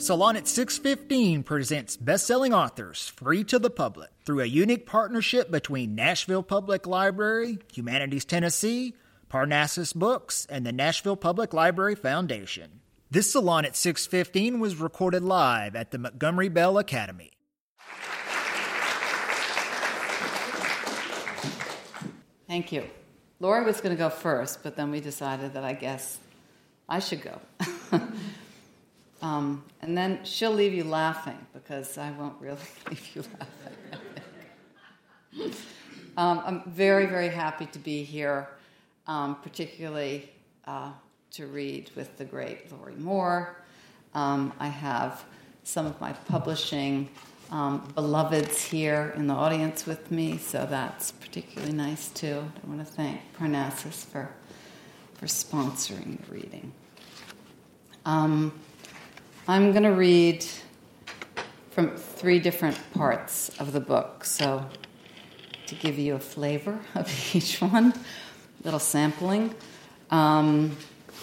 Salon at 615 presents best-selling authors free to the public through a unique partnership between Nashville Public Library, Humanities Tennessee, Parnassus Books, and the Nashville Public Library Foundation. This Salon at 615 was recorded live at the Montgomery Bell Academy. Thank you. Lori was going to go first, but then we decided that I guess I should go. And then she'll leave you laughing, because I won't really leave you laughing. I'm very, very happy to be here, particularly to read with the great Lori Moore. I have some of my publishing beloveds here in the audience with me, so that's particularly nice too. I want to thank Parnassus for sponsoring the reading. I'm going to read from 3 different parts of the book, so to give you a flavor of each one, a little sampling. And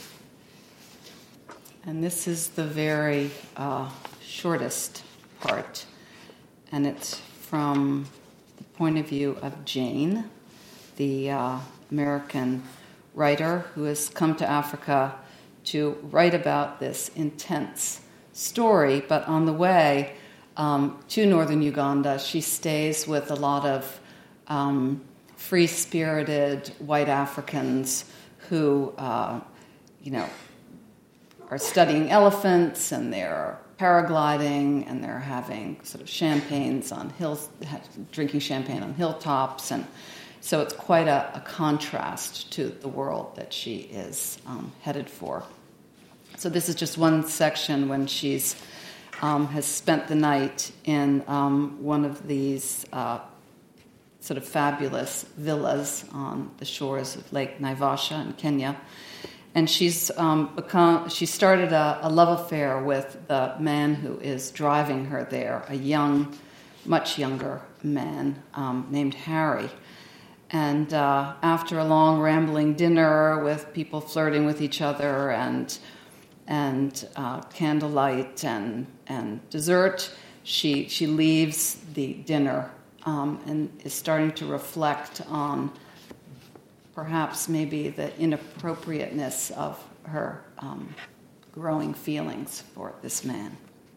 this is the very shortest part, and it's from the point of view of Jane, the American writer who has come to Africa to write about this intense story, but on the way to northern Uganda, she stays with a lot of free-spirited white Africans who, are studying elephants, and they're paragliding, and they're having sort of champagnes on hills, drinking champagne on hilltops, and so it's quite a contrast to the world that she is headed for. So this is just one section when she's has spent the night in one of these sort of fabulous villas on the shores of Lake Naivasha in Kenya. And she started a love affair with the man who is driving her there, a young, much younger man named Harry. And after a long rambling dinner with people flirting with each other and candlelight and dessert, she leaves the dinner and is starting to reflect on perhaps maybe the inappropriateness of her growing feelings for this man.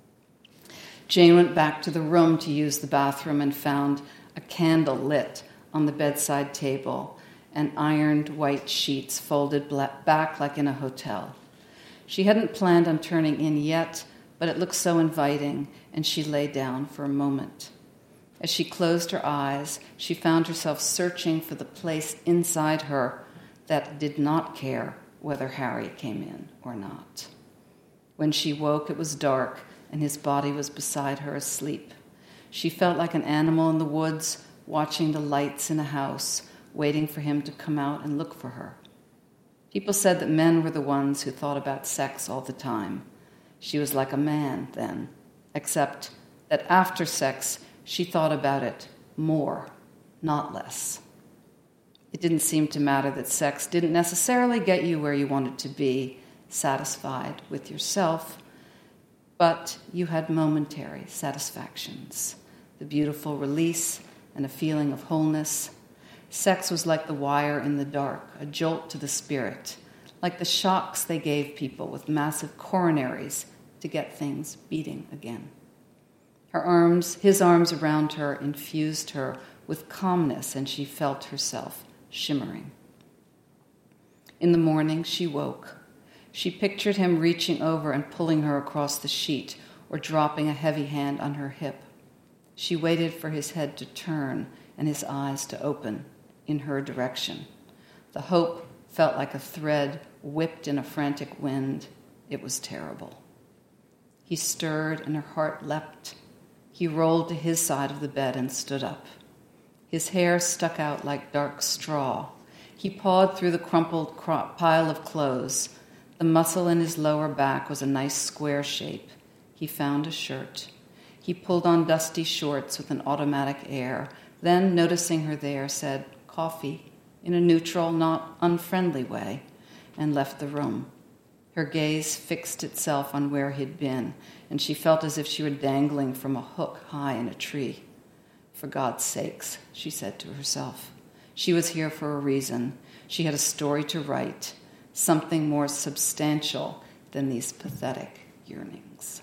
Jane went back to the room to use the bathroom and found a candle lit on the bedside table and ironed white sheets folded back like in a hotel. She hadn't planned on turning in yet, but it looked so inviting, and she lay down for a moment. As she closed her eyes, she found herself searching for the place inside her that did not care whether Harry came in or not. When she woke, it was dark, and his body was beside her asleep. She felt like an animal in the woods, watching the lights in a house, waiting for him to come out and look for her. People said that men were the ones who thought about sex all the time. She was like a man then, except that after sex, she thought about it more, not less. It didn't seem to matter that sex didn't necessarily get you where you wanted to be, satisfied with yourself, but you had momentary satisfactions, the beautiful release and a feeling of wholeness. Sex was like the wire in the dark, a jolt to the spirit, like the shocks they gave people with massive coronaries to get things beating again. His arms around her infused her with calmness, and she felt herself shimmering. In the morning, she woke. She pictured him reaching over and pulling her across the sheet or dropping a heavy hand on her hip. She waited for his head to turn and his eyes to open in her direction. The hope felt like a thread whipped in a frantic wind. It was terrible. He stirred and her heart leapt. He rolled to his side of the bed and stood up. His hair stuck out like dark straw. He pawed through the crumpled pile of clothes. The muscle in his lower back was a nice square shape. He found a shirt. He pulled on dusty shorts with an automatic air, then, noticing her there, said, "Coffee," in a neutral, not unfriendly way, and left the room. Her gaze fixed itself on where he'd been, and she felt as if she were dangling from a hook high in a tree. For God's sakes, she said to herself. She was here for a reason. She had a story to write, something more substantial than these pathetic yearnings.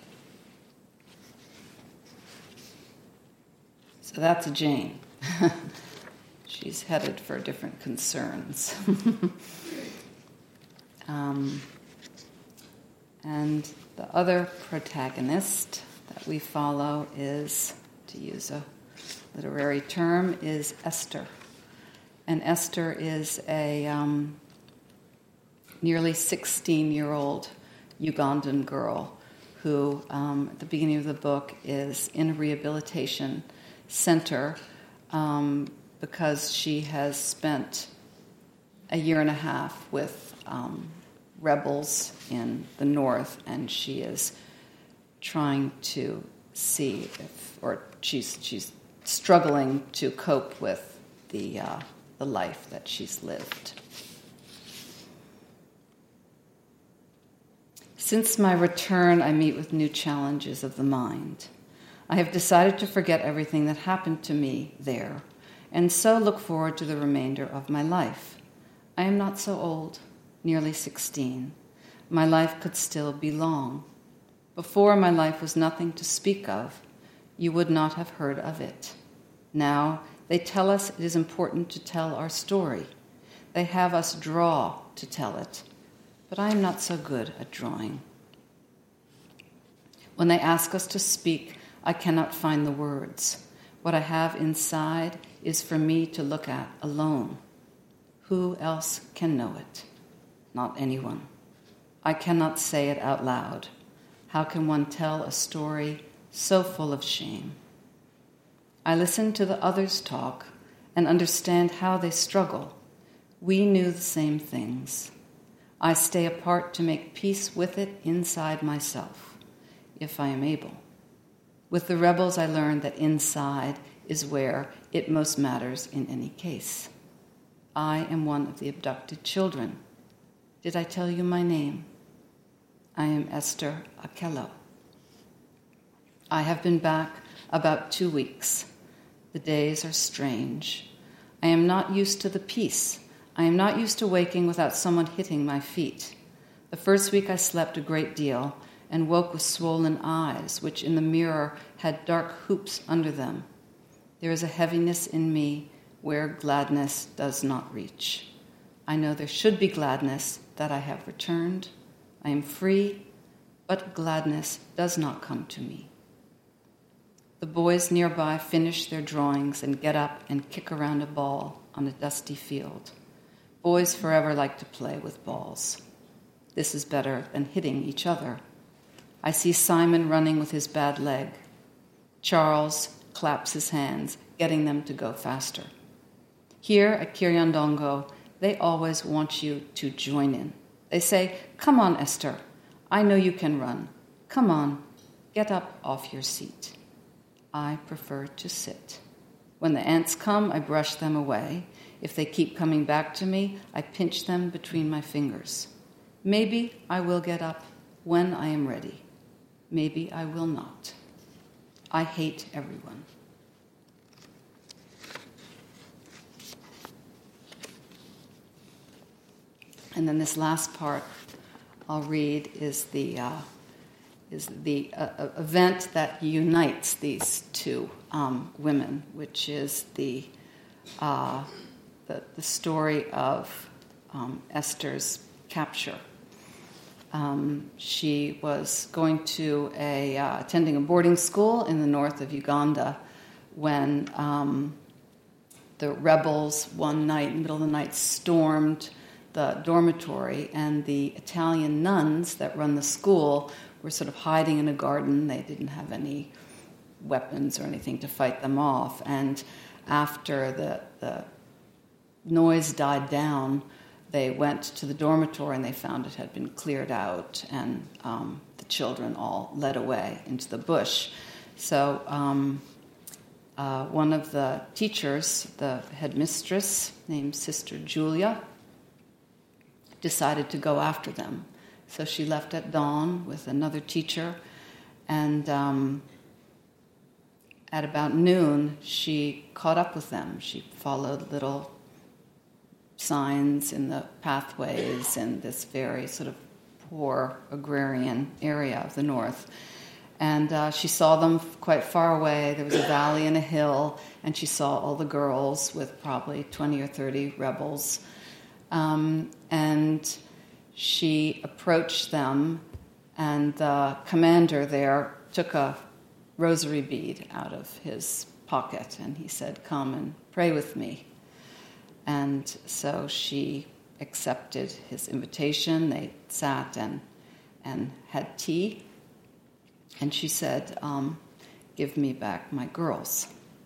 So that's Jane. She's headed for different concerns. And the other protagonist that we follow is, to use a literary term, is Esther. And Esther is a nearly 16-year-old Ugandan girl who, at the beginning of the book, is in a rehabilitation center because she has spent a year and a half with rebels in the north, and she is trying to see if, or she's struggling to cope with the life that she's lived. Since my return, I meet with new challenges of the mind. I have decided to forget everything that happened to me there, and so look forward to the remainder of my life. I am not so old, nearly 16. My life could still be long. Before, my life was nothing to speak of. You would not have heard of it. Now, they tell us it is important to tell our story. They have us draw to tell it. But I am not so good at drawing. When they ask us to speak, I cannot find the words. What I have inside is for me to look at alone. Who else can know it? Not anyone. I cannot say it out loud. How can one tell a story so full of shame? I listen to the others talk and understand how they struggle. We knew the same things. I stay apart to make peace with it inside myself, if I am able. With the rebels, I learned that inside is where it most matters in any case. I am one of the abducted children. Did I tell you my name? I am Esther Akello. I have been back about 2 weeks. The days are strange. I am not used to the peace. I am not used to waking without someone hitting my feet. The first week I slept a great deal and woke with swollen eyes, which in the mirror had dark hoops under them. There is a heaviness in me where gladness does not reach. I know there should be gladness that I have returned. I am free, but gladness does not come to me. The boys nearby finish their drawings and get up and kick around a ball on a dusty field. Boys forever like to play with balls. This is better than hitting each other. I see Simon running with his bad leg. Charles claps his hands, getting them to go faster. Here at Kiryandongo, they always want you to join in. They say, "Come on, Esther. I know you can run. Come on, get up off your seat." I prefer to sit. When the ants come, I brush them away. If they keep coming back to me, I pinch them between my fingers. Maybe I will get up when I am ready. Maybe I will not. I hate everyone. And then this last part I'll read is the event that unites these two women, which is the story of Esther's capture. She was going to attending a boarding school in the north of Uganda when the rebels one night, in the middle of the night, stormed the dormitory, and the Italian nuns that run the school were sort of hiding in a garden. They didn't have any weapons or anything to fight them off. And after the noise died down, they went to the dormitory and they found it had been cleared out, and the children all led away into the bush. So one of the teachers, the headmistress named Sister Julia, decided to go after them. So she left at dawn with another teacher, and at about noon, she caught up with them. She followed little signs in the pathways in this very sort of poor agrarian area of the north. And she saw them quite far away. There was a valley and a hill, and she saw all the girls with probably 20 or 30 rebels. And she approached them, and the commander there took a rosary bead out of his pocket, and he said, "Come and pray with me." And so she accepted his invitation. They sat and had tea. And she said, "Give me back my girls."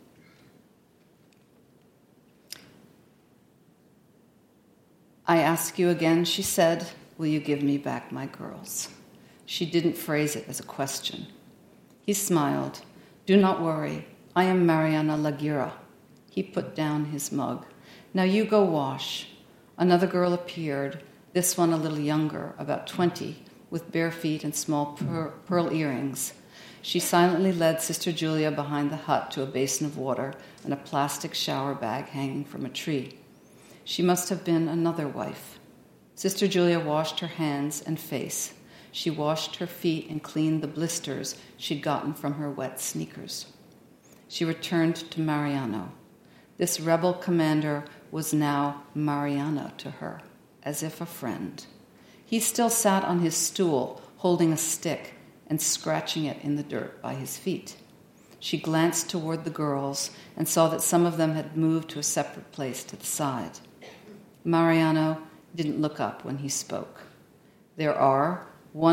"I ask you again," she said, "will you give me back my girls?" She didn't phrase it as a question. He smiled. "Do not worry. I am Mariana Laguirre." He put down his mug. "Now you go wash." Another girl appeared, this one a little younger, about 20, with bare feet and small pearl earrings. She silently led Sister Julia behind the hut to a basin of water and a plastic shower bag hanging from a tree. She must have been another wife. Sister Julia washed her hands and face. She washed her feet and cleaned the blisters she'd gotten from her wet sneakers. She returned to Mariano. This rebel commander was now Mariano to her, as if a friend. He still sat on his stool, holding a stick and scratching it in the dirt by his feet. She glanced toward the girls and saw that some of them had moved to a separate place to the side. Mariano didn't look up when he spoke. "There are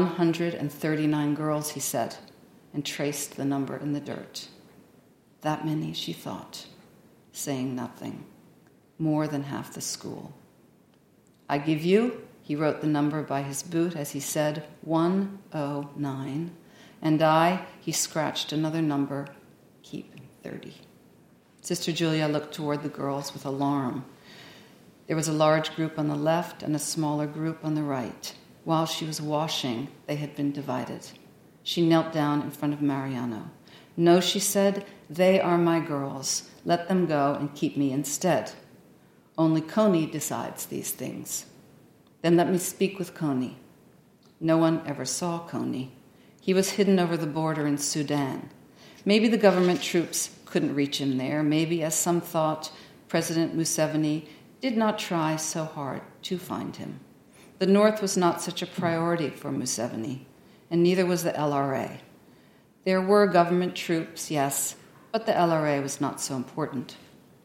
139 girls," he said, and traced the number in the dirt. That many, she thought, saying nothing. More than half the school. "I give you," he wrote the number by his boot as he said, 109. "And I," he scratched another number, "keep 30. Sister Julia looked toward the girls with alarm. There was a large group on the left and a smaller group on the right. While she was washing, they had been divided. She knelt down in front of Mariano. "No," she said, "they are my girls. Let them go and keep me instead. Only Coney decides these things." "Then let me speak with Coney." No one ever saw Coney. He was hidden over the border in Sudan. Maybe the government troops couldn't reach him there. Maybe, as some thought, President Museveni did not try so hard to find him. The North was not such a priority for Museveni, and neither was the LRA. There were government troops, yes, but the LRA was not so important.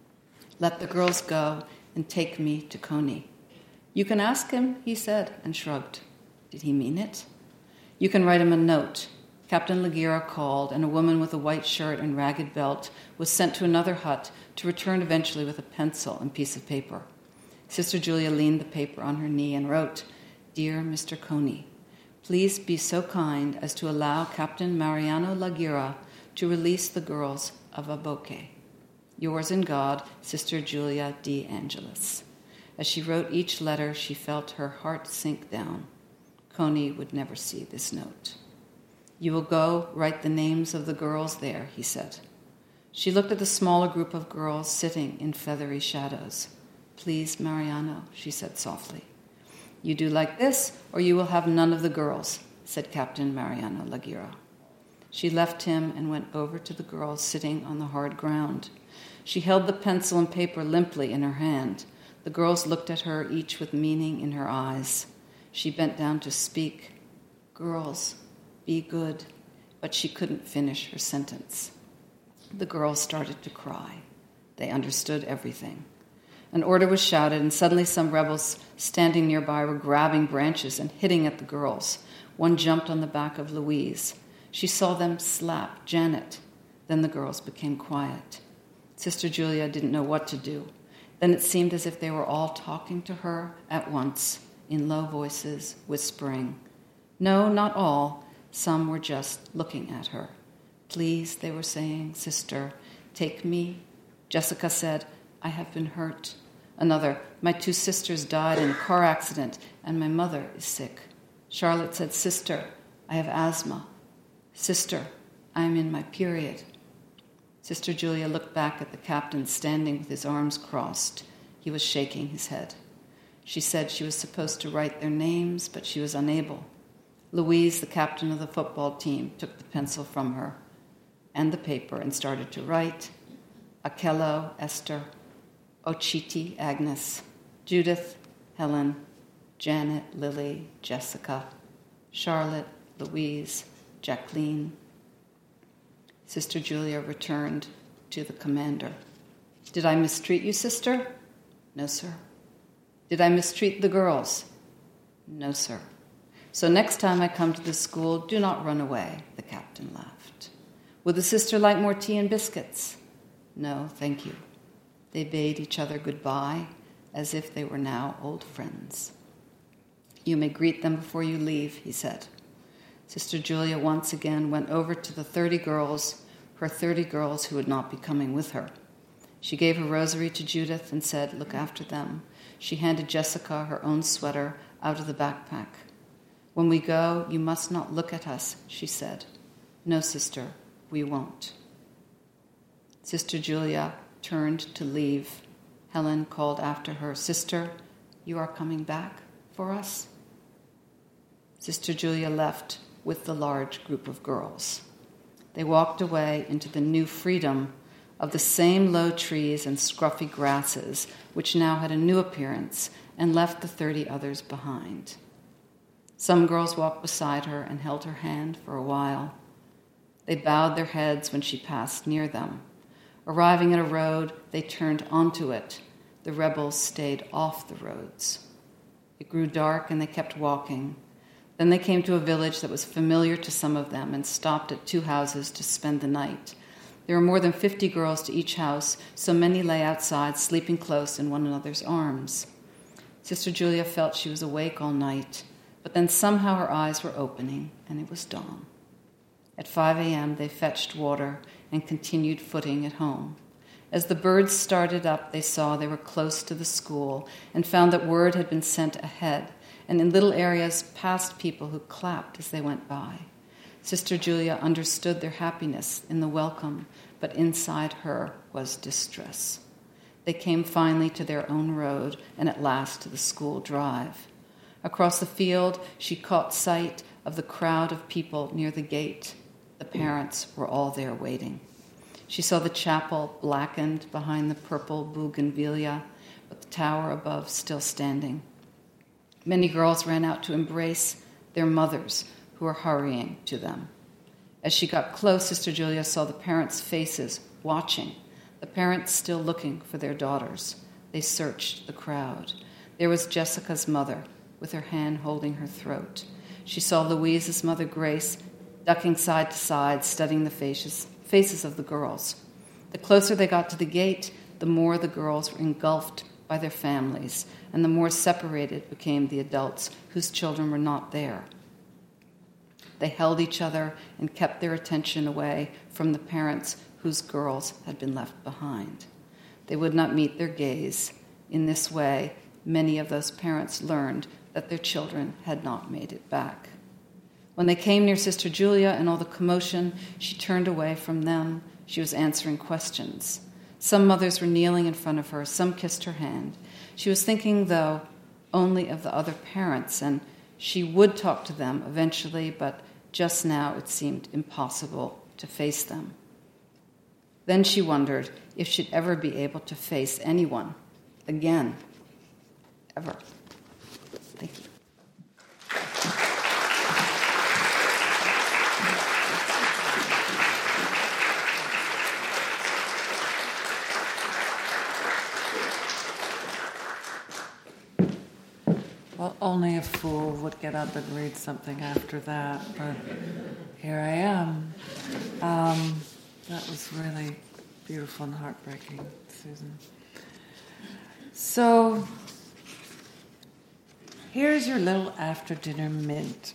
"Let the girls go and take me to Coney." "You can ask him," he said, and shrugged. Did he mean it? "You can write him a note." Captain Laguirre called, and a woman with a white shirt and ragged belt was sent to another hut to return eventually with a pencil and piece of paper. Sister Julia leaned the paper on her knee and wrote, "Dear Mr. Coney, please be so kind as to allow Captain Mariano Laguirre to release the girls of Aboke. Yours in God, Sister Julia D. Angelis." As she wrote each letter, she felt her heart sink down. Coney would never see this note. "You will go write the names of the girls there," he said. She looked at the smaller group of girls sitting in feathery shadows. "Please, Mariano," she said softly. "You do like this, or you will have none of the girls," said Captain Mariano Laguirre. She left him and went over to the girls sitting on the hard ground. She held the pencil and paper limply in her hand. The girls looked at her, each with meaning in her eyes. She bent down to speak. "Girls, be good," but she couldn't finish her sentence. The girls started to cry. They understood everything. An order was shouted, and suddenly some rebels standing nearby were grabbing branches and hitting at the girls. One jumped on the back of Louise. She saw them slap Janet. Then the girls became quiet. Sister Julia didn't know what to do. Then it seemed as if they were all talking to her at once, in low voices, whispering. No, not all. Some were just looking at her. "Please," they were saying, "Sister, take me." Jessica said, "I have been hurt." Another, "My 2 sisters died in a car accident, and my mother is sick." Charlotte said, "Sister, I have asthma. Sister, I am in my period." Sister Julia looked back at the captain standing with his arms crossed. He was shaking his head. She said she was supposed to write their names, but she was unable. Louise, the captain of the football team, took the pencil from her and the paper and started to write. Akello, Esther, Ochiti, Agnes, Judith, Helen, Janet, Lily, Jessica, Charlotte, Louise, Jacqueline. Sister Julia returned to the commander. "Did I mistreat you, sister?" "No, sir." "Did I mistreat the girls?" "No, sir." "So next time I come to the school, do not run away," the captain laughed. "Would the sister like more tea and biscuits?" "No, thank you." They bade each other goodbye, as if they were now old friends. "You may greet them before you leave," he said. Sister Julia once again went over to the 30 girls, her 30 girls who would not be coming with her. She gave her rosary to Judith and said, "Look after them." She handed Jessica her own sweater out of the backpack. "When we go, you must not look at us," she said. "No, sister, we won't." Sister Julia turned to leave. Helen called after her, "Sister, you are coming back for us?" Sister Julia left with the large group of girls. They walked away into the new freedom of the same low trees and scruffy grasses, which now had a new appearance, and left the 30 others behind. Some girls walked beside her and held her hand for a while. They bowed their heads when she passed near them. Arriving at a road, they turned onto it. The rebels stayed off the roads. It grew dark and they kept walking. Then they came to a village that was familiar to some of them and stopped at 2 houses to spend the night. There were more than 50 girls to each house, so many lay outside, sleeping close in one another's arms. Sister Julia felt she was awake all night, but then somehow her eyes were opening, and it was dawn. At 5 a.m., they fetched water and continued footing at home. As the birds started up, they saw they were close to the school and found that word had been sent ahead, and in little areas passed people who clapped as they went by. Sister Julia understood their happiness in the welcome, but inside her was distress. They came finally to their own road and at last to the school drive. Across the field, she caught sight of the crowd of people near the gate. The parents were all there waiting. She saw the chapel blackened behind the purple bougainvillea, but the tower above still standing. Many girls ran out to embrace their mothers, who were hurrying to them. As she got close, Sister Julia saw the parents' faces, watching, the parents still looking for their daughters. They searched the crowd. There was Jessica's mother, with her hand holding her throat. She saw Louise's mother, Grace, ducking side to side, studying the faces of the girls. The closer they got to the gate, the more the girls were engulfed by their families, and the more separated became the adults whose children were not there. They held each other and kept their attention away from the parents whose girls had been left behind. They would not meet their gaze. In this way, many of those parents learned that their children had not made it back. When they came near Sister Julia and all the commotion, she turned away from them. She was answering questions. Some mothers were kneeling in front of her. Some kissed her hand. She was thinking, though, only of the other parents, and she would talk to them eventually, but just now it seemed impossible to face them. Then she wondered if she'd ever be able to face anyone again. Ever. Thank you. Well, only a fool would get up and read something after that, but here I am. That was really beautiful and heartbreaking, Susan. So, here's your little after-dinner mint.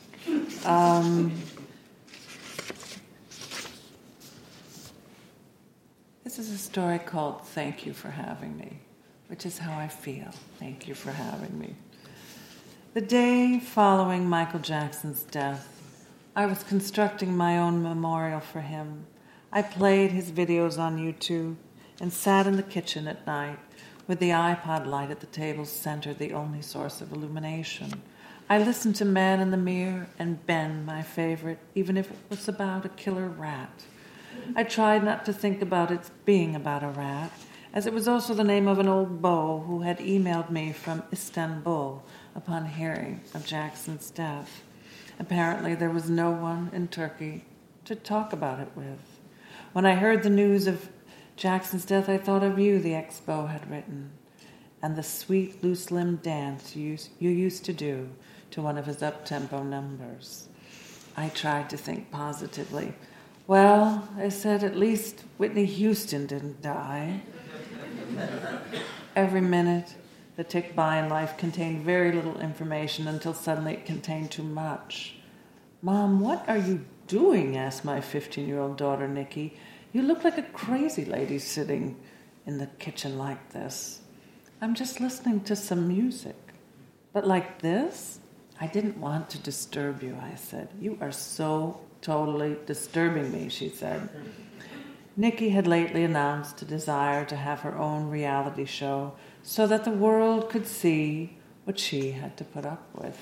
This is a story called Thank You for Having Me, which is how I feel. Thank you for having me. The day following Michael Jackson's death, I was constructing my own memorial for him. I played his videos on YouTube and sat in the kitchen at night with the iPod light at the table's center, the only source of illumination. I listened to Man in the Mirror and Ben, my favorite, even if it was about a killer rat. I tried not to think about it being about a rat, as it was also the name of an old beau who had emailed me from Istanbul upon hearing of Jackson's death. Apparently there was no one in Turkey to talk about it with. When I heard the news of Jackson's death, I thought of you, the ex-beau had written, and the sweet, loose-limbed dance you used to do to one of his up-tempo numbers. I tried to think positively. Well, I said, at least Whitney Houston didn't die. Every minute that ticked by in life contained very little information until suddenly it contained too much. Mom, what are you doing? Asked my 15-year-old daughter, Nikki. You look like a crazy lady sitting in the kitchen like this. I'm just listening to some music. But like this? I didn't want to disturb you, I said. You are so totally disturbing me, she said. Nikki had lately announced a desire to have her own reality show so that the world could see what she had to put up with.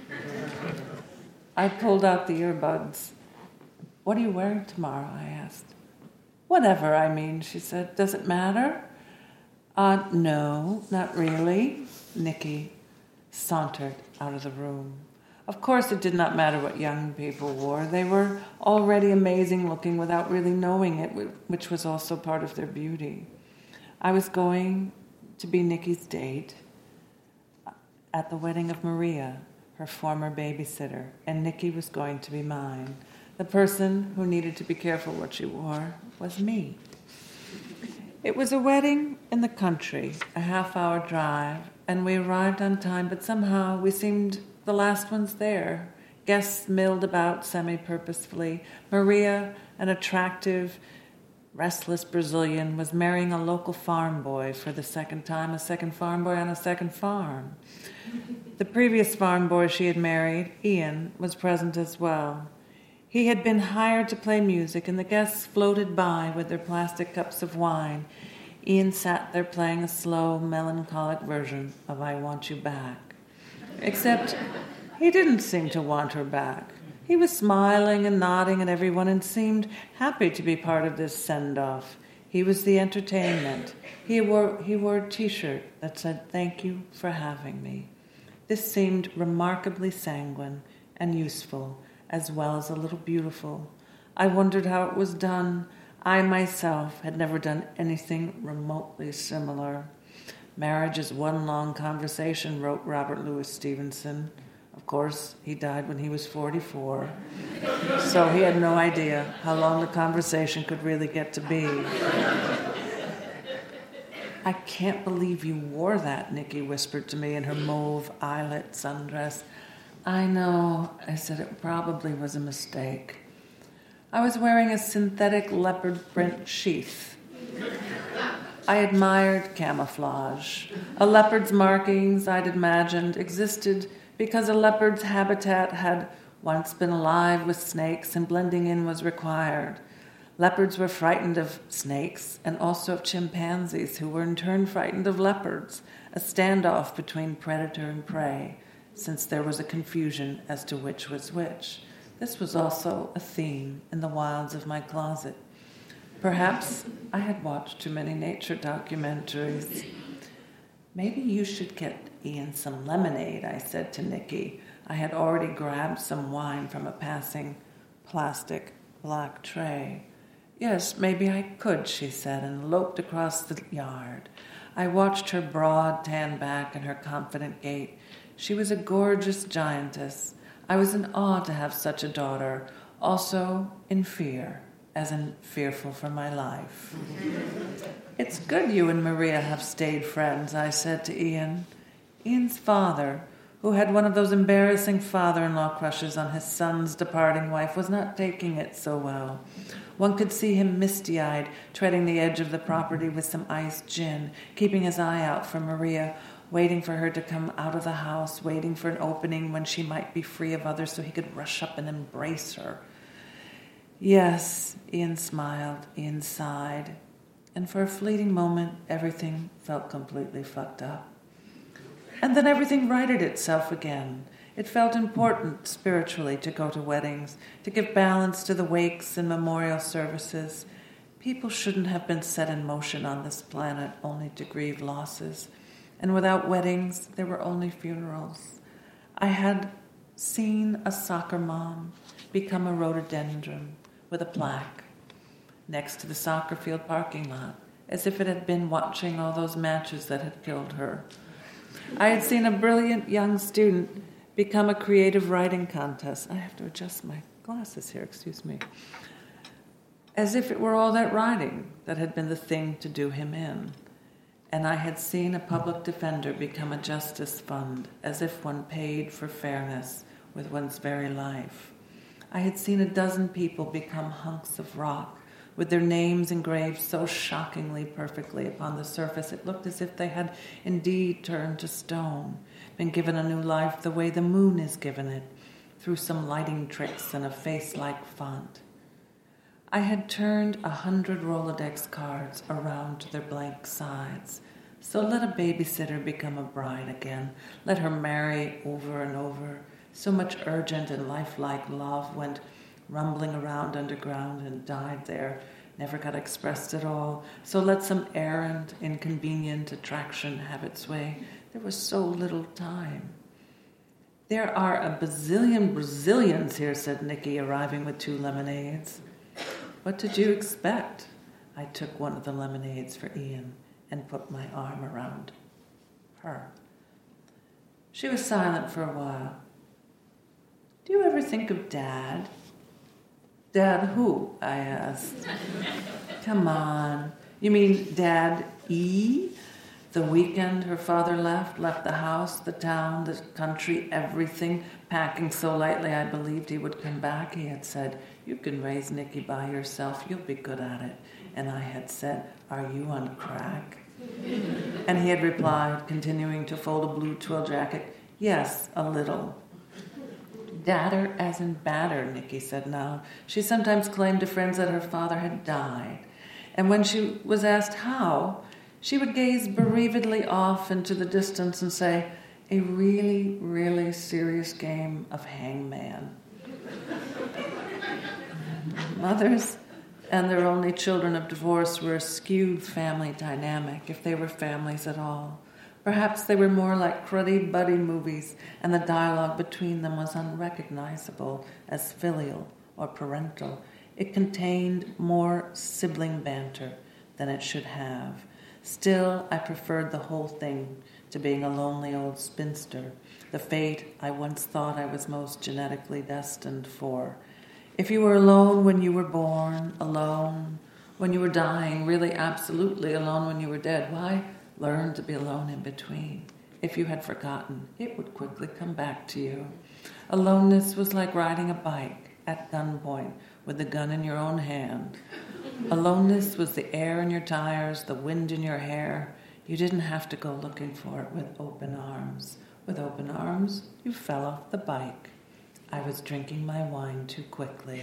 I pulled out the earbuds. What are you wearing tomorrow? I asked. Whatever, I mean, she said. Does it matter? No, not really. Nikki sauntered out of the room. Of course it did not matter what young people wore. They were already amazing looking without really knowing it, which was also part of their beauty. I was going to be Nikki's date at the wedding of Maria, her former babysitter, and Nikki was going to be mine. The person who needed to be careful what she wore was me. It was a wedding in the country, a half-hour drive, and we arrived on time, but somehow we seemed the last ones there. Guests milled about semi-purposefully. Maria, an attractive, restless Brazilian, was marrying a local farm boy for the second time, a second farm boy on a second farm. The previous farm boy she had married, Ian, was present as well. He had been hired to play music, and the guests floated by with their plastic cups of wine. Ian sat there playing a slow, melancholic version of I Want You Back. Except he didn't seem to want her back. He was smiling and nodding at everyone and seemed happy to be part of this send-off. He was the entertainment. He wore a T-shirt that said, "Thank you for having me." This seemed remarkably sanguine and useful, as well as a little beautiful. I wondered how it was done. I myself had never done anything remotely similar. Marriage is one long conversation, wrote Robert Louis Stevenson. Of course, he died when he was 44, so he had no idea how long the conversation could really get to be. I can't believe you wore that, Nikki whispered to me in her mauve eyelet sundress. I know, I said, it probably was a mistake. I was wearing a synthetic leopard print sheath. I admired camouflage. A leopard's markings, I'd imagined, existed because a leopard's habitat had once been alive with snakes and blending in was required. Leopards were frightened of snakes and also of chimpanzees, who were in turn frightened of leopards, a standoff between predator and prey, since there was a confusion as to which was which. This was also a theme in the wilds of my closet. Perhaps I had watched too many nature documentaries. Maybe you should get Ian some lemonade, I said to Nikki. I had already grabbed some wine from a passing plastic black tray. Yes, maybe I could, she said, and loped across the yard. I watched her broad tan back and her confident gait. She was a gorgeous giantess. I was in awe to have such a daughter, also in fear, as in fearful for my life. It's good you and Maria have stayed friends, I said to Ian. Ian's father, who had one of those embarrassing father-in-law crushes on his son's departing wife, was not taking it so well. One could see him misty-eyed, treading the edge of the property with some iced gin, keeping his eye out for Maria, waiting for her to come out of the house, waiting for an opening when she might be free of others so he could rush up and embrace her. Yes, Ian smiled, Ian sighed, and for a fleeting moment, everything felt completely fucked up. And then everything righted itself again. It felt important spiritually to go to weddings, to give balance to the wakes and memorial services. People shouldn't have been set in motion on this planet only to grieve losses. And without weddings, there were only funerals. I had seen a soccer mom become a rhododendron with a plaque next to the soccer field parking lot, as if it had been watching all those matches that had killed her. I had seen a brilliant young student become a creative writing contest. I have to adjust my glasses here, excuse me. As if it were all that writing that had been the thing to do him in. And I had seen a public defender become a justice fund, as if one paid for fairness with one's very life. I had seen a dozen people become hunks of rock, with their names engraved so shockingly perfectly upon the surface it looked as if they had indeed turned to stone, been given a new life the way the moon is given it, through some lighting tricks and a face-like font. I had turned 100 Rolodex cards around to their blank sides. So let a babysitter become a bride again. Let her marry over and over. So much urgent and lifelike love went rumbling around underground and died there, never got expressed at all. So let some errant, inconvenient attraction have its way. There was so little time. There are a bazillion Brazilians here, said Nikki, arriving with 2 lemonades. What did you expect? I took one of the lemonades for Ian and put my arm around her. She was silent for a while. Do you ever think of Dad? Dad who? I asked. Come on. You mean Dad E? The weekend her father left the house, the town, the country, everything, packing so lightly I believed he would come back. He had said, you can raise Nikki by yourself, you'll be good at it. And I had said, are you on crack? And he had replied, continuing to fold a blue twill jacket, yes, a little. Dadder as in batter, Nikki said now. She sometimes claimed to friends that her father had died. And when she was asked how, she would gaze bereavedly off into the distance and say, a really, really serious game of hangman. Mothers and their only children of divorce were a skewed family dynamic, if they were families at all. Perhaps they were more like cruddy buddy movies, and the dialogue between them was unrecognizable as filial or parental. It contained more sibling banter than it should have. Still, I preferred the whole thing to being a lonely old spinster, the fate I once thought I was most genetically destined for. If you were alone when you were born, alone when you were dying, really absolutely alone when you were dead, why learn to be alone in between? If you had forgotten, it would quickly come back to you. Aloneness was like riding a bike at gunpoint with the gun in your own hand. Aloneness was the air in your tires, the wind in your hair. You didn't have to go looking for it with open arms. With open arms, you fell off the bike. I was drinking my wine too quickly.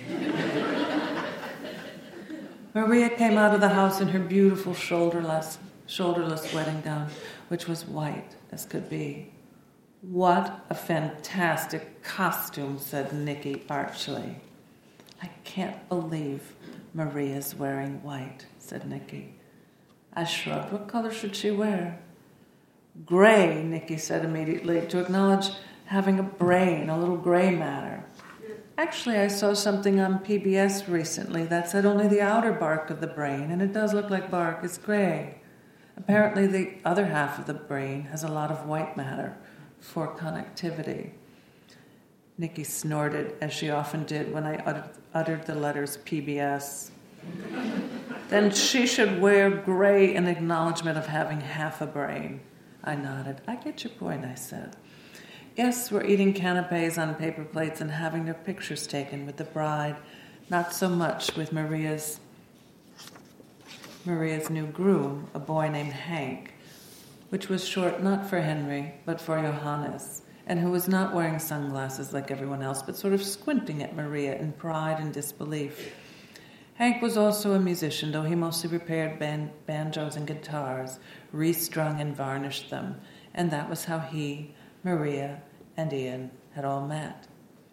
Maria came out of the house in her beautiful shoulderless wedding gown, which was white as could be. What a fantastic costume, said Nikki archly. I can't believe Maria's wearing white, said Nikki. I shrugged. What color should she wear? Gray, Nikki said immediately, to acknowledge having a brain, a little gray matter. Actually, I saw something on PBS recently that said only the outer bark of the brain, and it does look like bark, is gray. Apparently the other half of the brain has a lot of white matter for connectivity. Nikki snorted, as she often did when I uttered the letters PBS. Then she should wear gray in acknowledgement of having half a brain. I nodded. I get your point, I said. Yes, we're eating canapes on paper plates and having their pictures taken with the bride, not so much with Maria's new groom, a boy named Hank. which was short not for Henry, but for Johannes, and who was not wearing sunglasses like everyone else, but sort of squinting at Maria in pride and disbelief. Hank was also a musician, though he mostly repaired banjos and guitars, restrung and varnished them, and that was how he, Maria, and Ian had all met.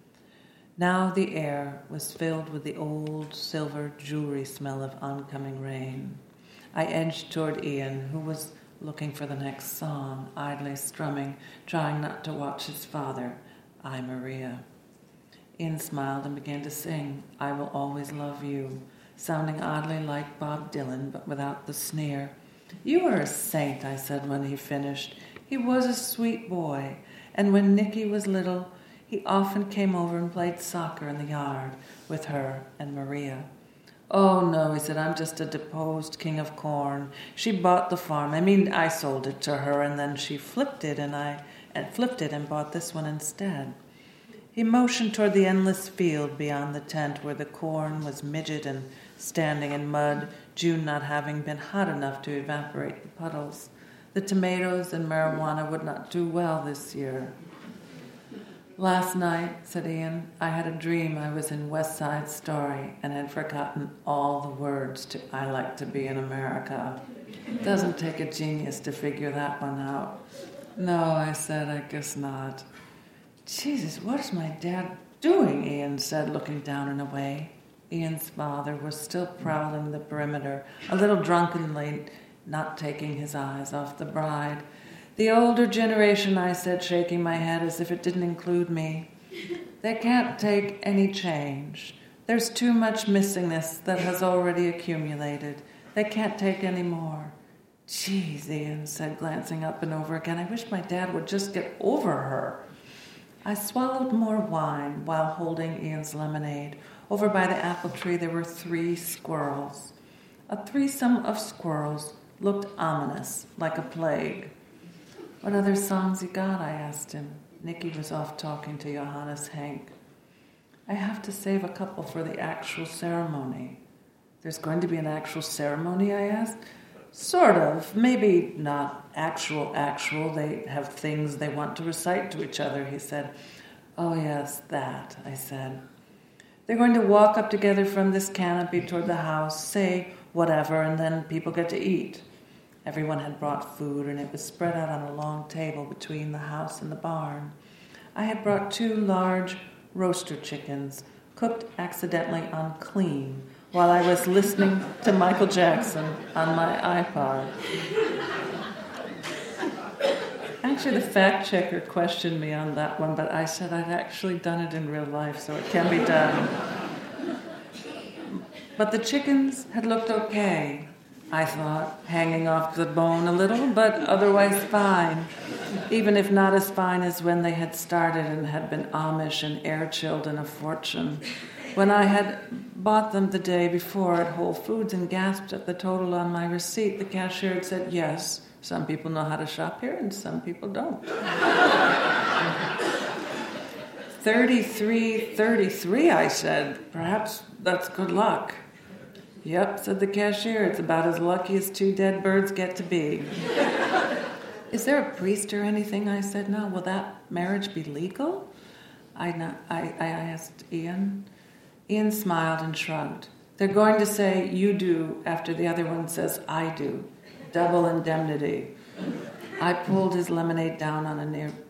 Now the air was filled with the old silver jewelry smell of oncoming rain. I edged toward Ian, who was looking for the next song, idly strumming, trying not to watch his father, I, Maria. Ian smiled and began to sing, I Will Always Love You, sounding oddly like Bob Dylan, but without the sneer. You are a saint, I said when he finished. He was a sweet boy, and when Nicky was little, he often came over and played soccer in the yard with her and Maria. Oh, no, he said, I'm just a deposed king of corn. She bought the farm. I sold it to her, and then she flipped it and bought this one instead. He motioned toward the endless field beyond the tent where the corn was midget and standing in mud, June not having been hot enough to evaporate the puddles. The tomatoes and marijuana would not do well this year. Last night, said Ian, I had a dream I was in West Side Story and had forgotten all the words to I Like to Be in America. It doesn't take a genius to figure that one out. No, I said, I guess not. Jesus, what is my dad doing? Ian said, looking down and away. Ian's father was still prowling the perimeter, a little drunkenly, not taking his eyes off the bride. The older generation, I said, shaking my head as if it didn't include me. They can't take any change. There's too much missingness that has already accumulated. They can't take any more. Geez, Ian said, glancing up and over again, I wish my dad would just get over her. I swallowed more wine while holding Ian's lemonade. Over by the apple tree there were 3 squirrels. A threesome of squirrels looked ominous, like a plague. What other songs you got? I asked him. Nicky was off talking to Johannes Hank. I have to save a couple for the actual ceremony. There's going to be an actual ceremony, I asked. Sort of. Maybe not actual. They have things they want to recite to each other, he said. Oh, yes, that, I said. They're going to walk up together from this canopy toward the house, say whatever, and then people get to eat. Everyone had brought food, and it was spread out on a long table between the house and the barn. I had brought 2 large roaster chickens, cooked accidentally on clean, while I was listening to Michael Jackson on my iPod. Actually, the fact checker questioned me on that one, but I said I'd actually done it in real life, so it can be done. But the chickens had looked okay, I thought, hanging off the bone a little, but otherwise fine, even if not as fine as when they had started and had been Amish and air-chilled in a fortune. When I had bought them the day before at Whole Foods and gasped at the total on my receipt, the cashier had said, yes, some people know how to shop here and some people don't. 33, I said. Perhaps that's good luck. Yep, said the cashier. It's about as lucky as 2 dead birds get to be. Is there a priest or anything? I said, no. Will that marriage be legal? I asked Ian. Ian smiled and shrugged. They're going to say, you do, after the other one says, I do. Double indemnity. I put his lemonade down on a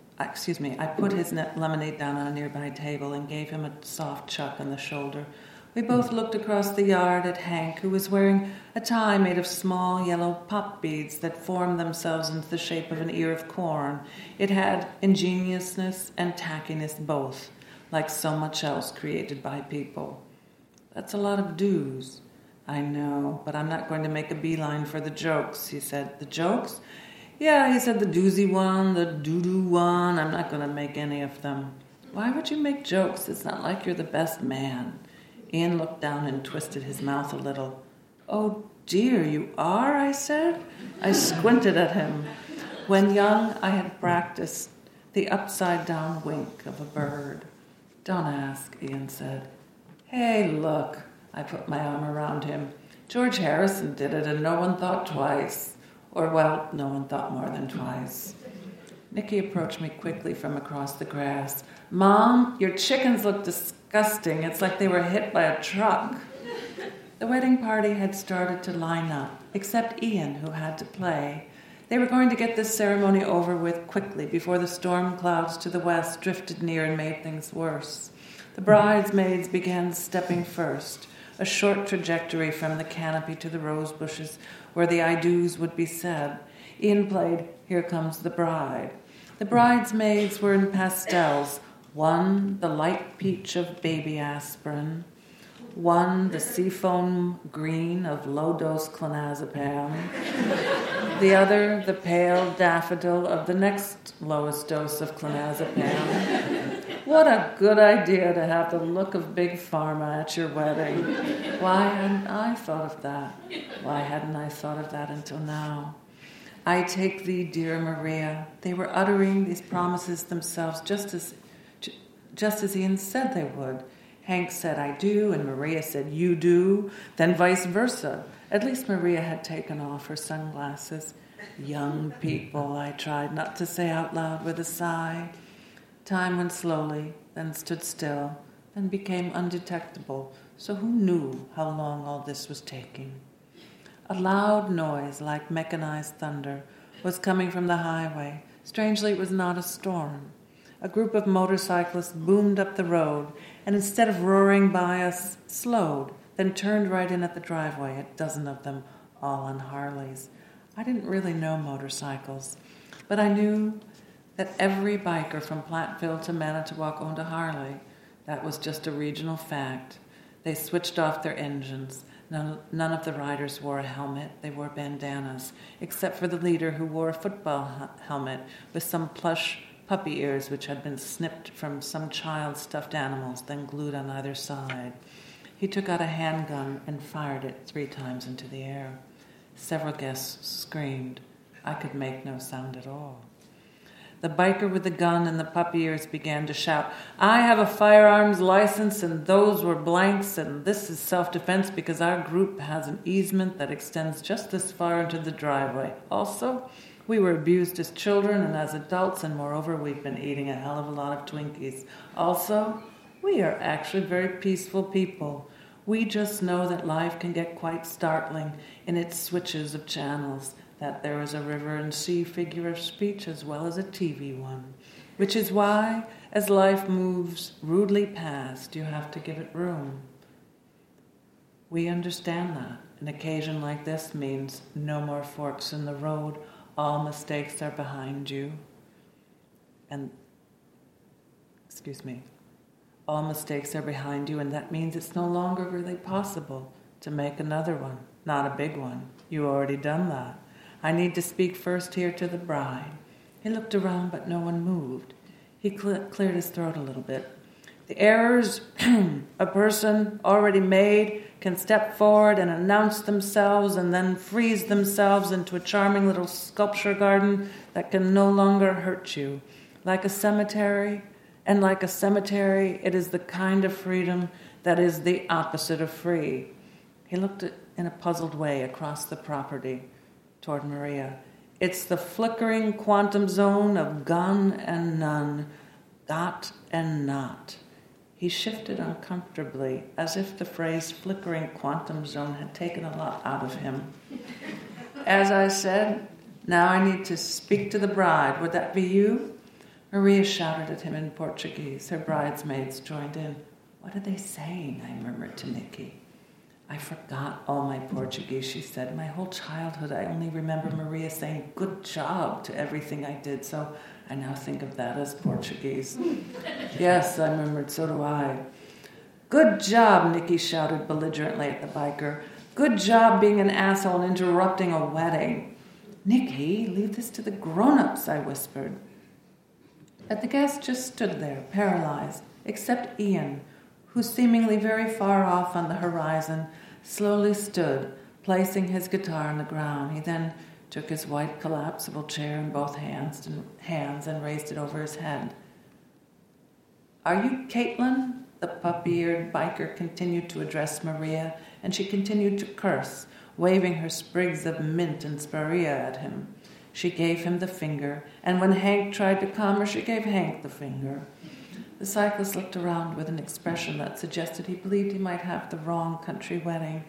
nearby table and gave him a soft chuck on the shoulder. We both looked across the yard at Hank, who was wearing a tie made of small yellow pop beads that formed themselves into the shape of an ear of corn. It had ingenuousness and tackiness both, like so much else created by people. That's a lot of dues. I know, but I'm not going to make a beeline for the jokes, he said. The jokes? Yeah, he said, the doozy one, the doo-doo one. I'm not going to make any of them. Why would you make jokes? It's not like you're the best man. Ian looked down and twisted his mouth a little. Oh, dear, you are, I said. I squinted at him. When young, I had practiced the upside-down wink of a bird. Don't ask, Ian said. Hey, look. I put my arm around him. George Harrison did it, and no one thought twice. No one thought more than twice. Nikki approached me quickly from across the grass. "Mom, your chickens look disgusting. It's like they were hit by a truck." The wedding party had started to line up, except Ian, who had to play. They were going to get this ceremony over with quickly before the storm clouds to the west drifted near and made things worse. The bridesmaids began stepping first, a short trajectory from the canopy to the rose bushes where the I do's would be said. Ian played Here Comes the Bride. The bridesmaids were in pastels. One, the light peach of baby aspirin. One, the seafoam green of low-dose clonazepam. The other, the pale daffodil of the next lowest dose of clonazepam. What a good idea to have the look of Big Pharma at your wedding. Why hadn't I thought of that? Why hadn't I thought of that until now? I take thee, dear Maria. They were uttering these promises themselves just as Ian said they would. Hank said, "I do," and Maria said, "You do," then vice versa. At least Maria had taken off her sunglasses. Young people, I tried not to say out loud with a sigh. Time went slowly, then stood still, then became undetectable, so who knew how long all this was taking? A loud noise, like mechanized thunder, was coming from the highway. Strangely, it was not a storm. A group of motorcyclists boomed up the road, and instead of roaring by us, slowed, then turned right in at the driveway, a dozen of them, all on Harleys. I didn't really know motorcycles, but I knew that every biker from Platteville to Manitowoc owned a Harley. That was just a regional fact. They switched off their engines. None of the riders wore a helmet. They wore bandanas, except for the leader who wore a football helmet with some plush puppy ears which had been snipped from some child's stuffed animals, then glued on either side. He took out a handgun and fired it 3 times into the air. Several guests screamed. I could make no sound at all. The biker with the gun and the puppy ears began to shout, "I have a firearms license and those were blanks, and this is self-defense because our group has an easement that extends just this far into the driveway. Also, we were abused as children and as adults, and moreover, we've been eating a hell of a lot of Twinkies. Also, we are actually very peaceful people. We just know that life can get quite startling in its switches of channels, that there is a river and sea figure of speech as well as a TV one, which is why, as life moves rudely past, you have to give it room. We understand that. An occasion like this means no more forks in the road. All mistakes are behind you. All mistakes are behind you, and that means it's no longer really possible to make another one, not a big one. You already done that. I need to speak first here to the bride." He looked around, but no one moved. He cleared his throat a little bit. "The errors a person already made can step forward and announce themselves and then freeze themselves into a charming little sculpture garden that can no longer hurt you. Like a cemetery, and like a cemetery, it is the kind of freedom that is the opposite of free." He looked in a puzzled way across the property toward Maria. "It's the flickering quantum zone of gone and none, got and not." He shifted uncomfortably, as if the phrase flickering quantum zone had taken a lot out of him. "As I said, now I need to speak to the bride. Would that be you?" Maria shouted at him in Portuguese. Her bridesmaids joined in. "What are they saying?" I murmured to Nikki. "I forgot all my Portuguese," she said. "My whole childhood, I only remember Maria saying good job to everything I did, so I now think of that as Portuguese." "Yes," I murmured, "so do I." "Good job," Nikki shouted belligerently at the biker. "Good job being an asshole and interrupting a wedding." "Nikki, leave this to the grown-ups," I whispered. But the guests just stood there, paralyzed, except Ian, who, seemingly very far off on the horizon, slowly stood, placing his guitar on the ground. He then took his white collapsible chair in both hands and raised it over his head. "Are you Caitlin?" The puppy-eared biker continued to address Maria, and she continued to curse. waving her sprigs of mint and spirea at him. She gave him the finger, and when Hank tried to calm her, she gave Hank the finger. The cyclist looked around with an expression that suggested he believed he might have the wrong country wedding.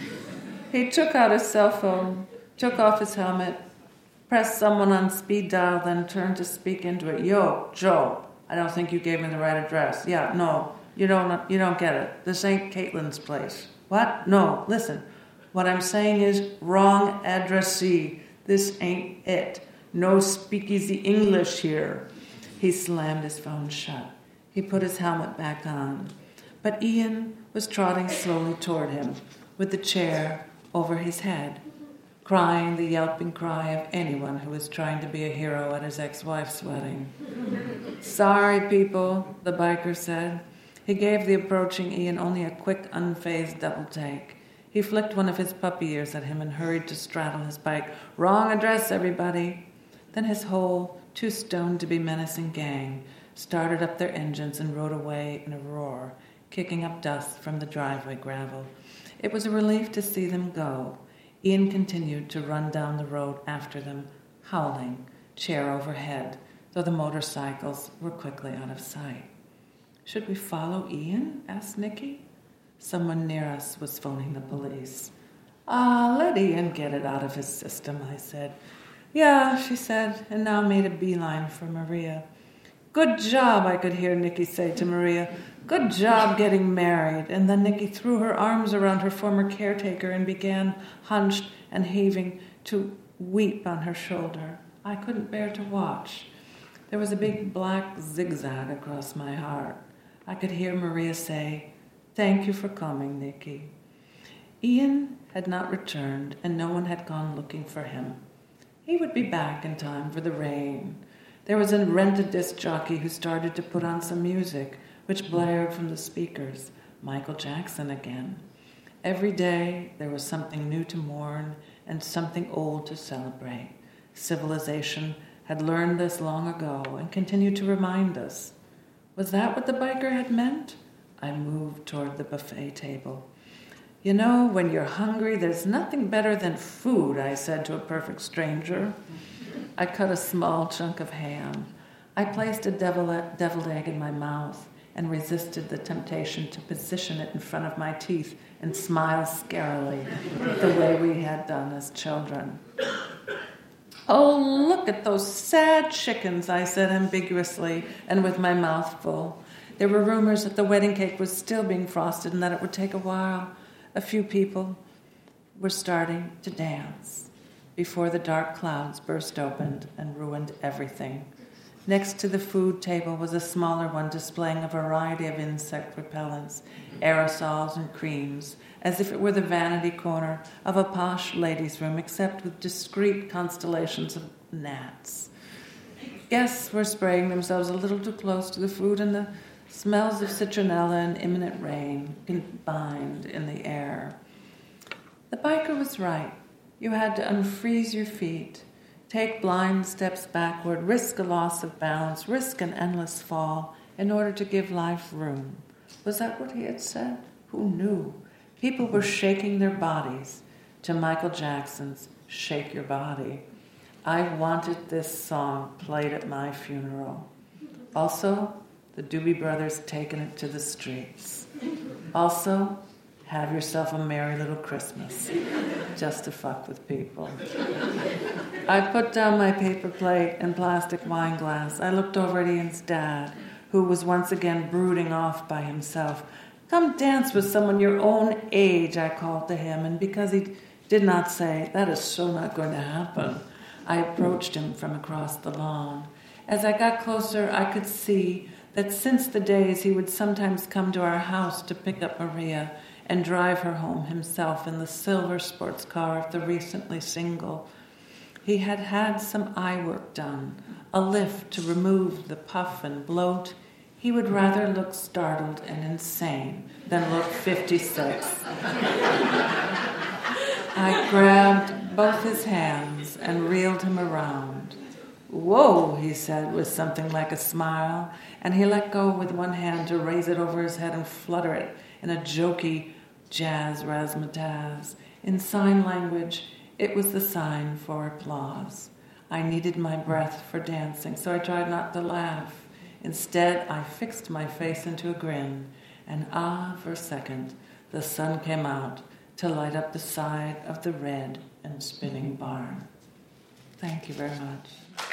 He took out his cell phone, took off his helmet, pressed someone on speed dial, then turned to speak into it. Yo, Joe, I don't think you gave me the right address. Yeah, no, you don't get it. This ain't Caitlin's place. What? No, listen. What I'm saying is wrong addressee. This ain't it. No speakeasy English here. He slammed his phone shut. He put his helmet back on. But Ian was trotting slowly toward him, with the chair over his head, crying the yelping cry of anyone who is trying to be a hero at his ex-wife's wedding. Sorry, people, the biker said. He gave the approaching Ian only a quick, unfazed double take. He flicked one of his puppy ears at him and hurried to straddle his bike. Wrong address, everybody. Then his whole, too stoned to be menacing gang started up their engines and rode away in a roar, kicking up dust from the driveway gravel. It was a relief to see them go. Ian continued to run down the road after them, howling, chair overhead, though the motorcycles were quickly out of sight. Should we follow Ian? Asked Nicky. Someone near us was phoning the police. Let Ian get it out of his system, I said. Yeah, she said, and now made a beeline for Maria. Good job, I could hear Nicky say to Maria. Good job getting married. And then Nicky threw her arms around her former caretaker and began, hunched and heaving, to weep on her shoulder. I couldn't bear to watch. There was a big black zigzag across my heart. I could hear Maria say, Thank you for coming, Nicky. Ian had not returned, and no one had gone looking for him. He would be back in time for the rain. There was a rented disc jockey who started to put on some music, which blared from the speakers, Michael Jackson again. Every day there was something new to mourn and something old to celebrate. Civilization had learned this long ago and continued to remind us. Was that what the biker had meant? I moved toward the buffet table. You know, when you're hungry, there's nothing better than food, I said to a perfect stranger. I cut a small chunk of ham. I placed a deviled egg in my mouth and resisted the temptation to position it in front of my teeth and smile scarily, the way we had done as children. Oh, look at those sad chickens, I said ambiguously and with my mouth full. There were rumors that the wedding cake was still being frosted and that it would take a while. A few people were starting to dance before the dark clouds burst open and ruined everything. Next to the food table was a smaller one displaying a variety of insect repellents, aerosols and creams, as if it were the vanity corner of a posh ladies' room, except with discreet constellations of gnats. Guests were spraying themselves a little too close to the food, and the smells of citronella and imminent rain combined in the air. The biker was right. You had to unfreeze your feet, take blind steps backward, risk a loss of balance, risk an endless fall in order to give life room. Was that what he had said? Who knew? People were shaking their bodies to Michael Jackson's Shake Your Body. I wanted this song played at my funeral. Also, the Doobie Brothers taking it to the streets. Also, have yourself a merry little Christmas, just to fuck with people. I put down my paper plate and plastic wine glass. I looked over at Ian's dad, who was once again brooding off by himself. Come dance with someone your own age, I called to him, and because he did not say, that is so not going to happen, I approached him from across the lawn. As I got closer, I could see that since the days he would sometimes come to our house to pick up Maria and drive her home himself in the silver sports car of the recently single, he had had some eye work done, a lift to remove the puff and bloat. He would rather look startled and insane than look 56. I grabbed both his hands and reeled him around. Whoa, he said with something like a smile, and he let go with one hand to raise it over his head and flutter it in a jokey jazz razzmatazz. In sign language, it was the sign for applause. I needed my breath for dancing, so I tried not to laugh. Instead, I fixed my face into a grin, and for a second, the sun came out to light up the side of the red and spinning barn. Thank you very much.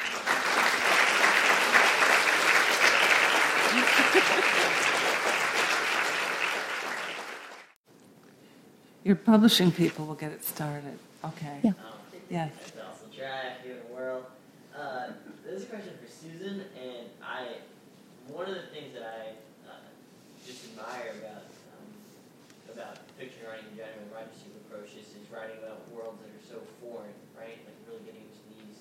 Your publishing people will get it started. Okay. Yeah. Yes. That's awesome. Try if you're in the world. This is a question for Susan, and one of the things that I just admire about fiction writing in general, and writing super approaches, is writing about worlds that are so foreign, right? Like really getting into these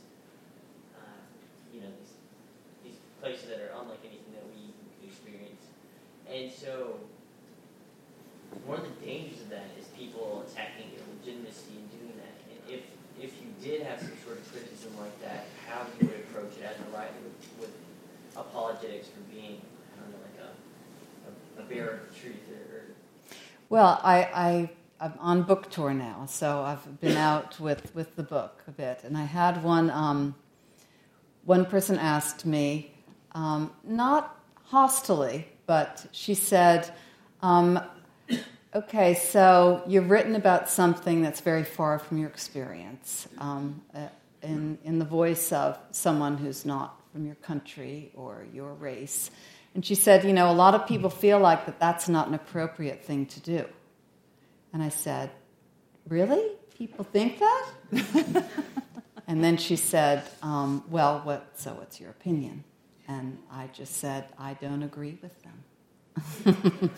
places that are unlike anything that we could experience. And so, one of the dangers of that is people attacking your legitimacy in doing that. And if you did have some sort of criticism like that, how you would approach it as a writer with apologetics for being, I don't know, like a bearer of truth or Well, I'm on book tour now, so I've been out with the book a bit. And I had one person asked me, not hostily, but she said, okay, so you've written about something that's very far from your experience, in the voice of someone who's not from your country or your race. And she said, a lot of people feel like that's not an appropriate thing to do. And I said, really? People think that? And then she said, what's your opinion? And I just said, I don't agree with them.